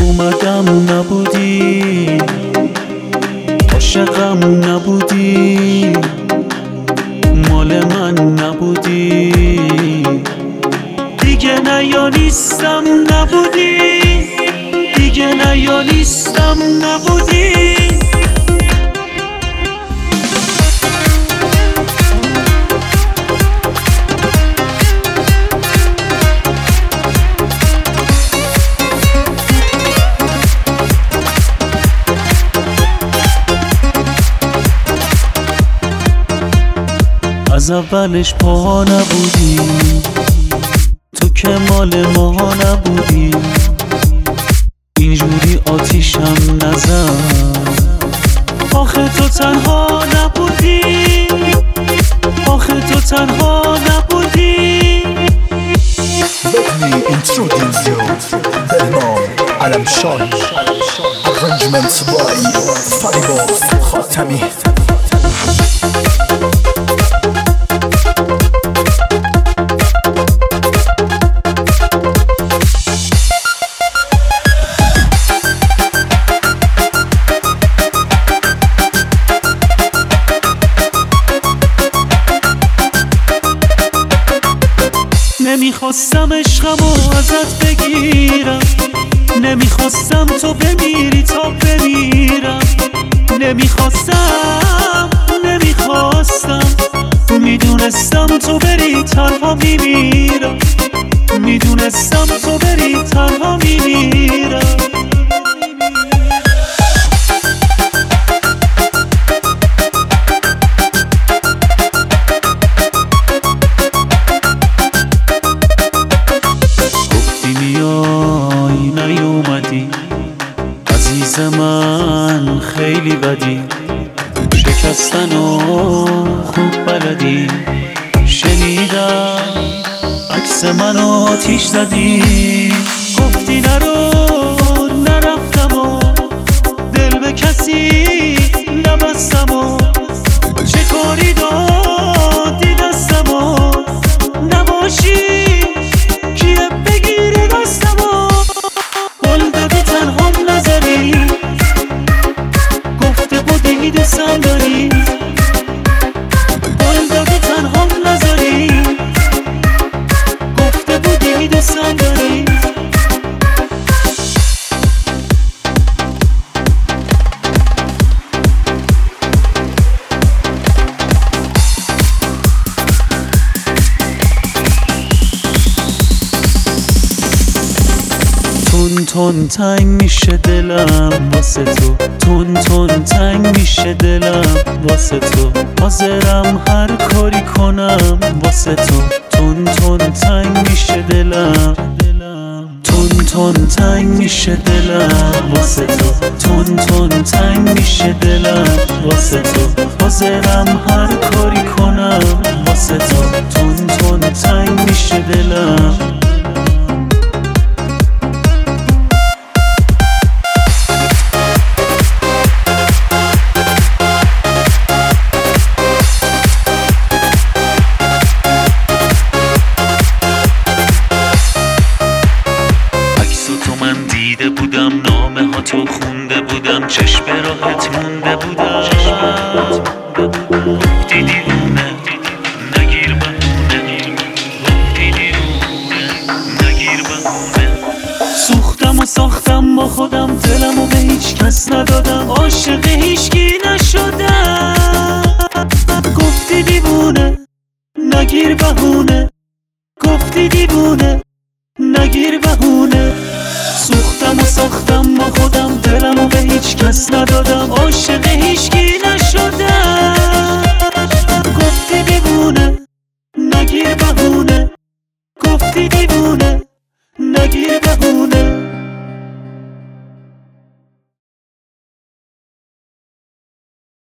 اومدم نبودی، عاشقم نبودی، مال من نبودی، دیگه نه یا نیستم نبودی، دیگه نه یا نیستم نبودی. از اولش پا نبودی، تو که مال ما نبودی، اینجوری آتیشم نزن. آخه تو تنها نبودی، آخه تو تنها نبودی. Let me introduce you بهنام علمشان Arrangements by فریبرز خاتمی. نمیخواستم عشقمو ازت بگیرم، نمیخواستم تو بمیری تا بمیرم، نمیخواستم میدونستم تو بری تنها میمیرم، میدونستم تو بری تنها میمیرم. نیومدی عزیز من، خیلی بدی، شکستنو خوب بلدی، شنیدم عکس منو آتیش زدی، گفتی نرو نرفتم و دل به کسی نبستم و چه کاری دادی دستم و نباشی کیه بگیری دستم و قول دادی تنهام نذاری، گفته بودی دوستم داری، قول دادی تنهام نذاری، گفته بودی دوستم داری. تون تنگ میشه دلم واسه تو، تون تنگ میشه دلم واسه تو، حاضرم هر کاری کنم واسه تو، تون تنگ میشه دلم، تون تنگ میشه دلم واسه تو، تون تنگ میشه دلم واسه تو، حاضرم هر کاری کنم واسه تو، تون تنگ میشه دلم. دیده بودم نامه ها تو خونده بودم، چشم راحت مونده بودم، گفتی دیوونه نگیر بهونه، گفتی دیوونه نگیر بهونه. سوختم و ساختم با خودم، دلمو به هیچ کس ندادم، عاشق هیچکی نشدم، گفتی دیوونه نگیر بهونه، گفتی دیوونه نگیر بهونه. سوختم و ساختم با خودم، دلمو به هیچ کس ندادم، عاشق هیچکی نشدم، گفتی دیوونه نگیر بهونه، گفتی دیوونه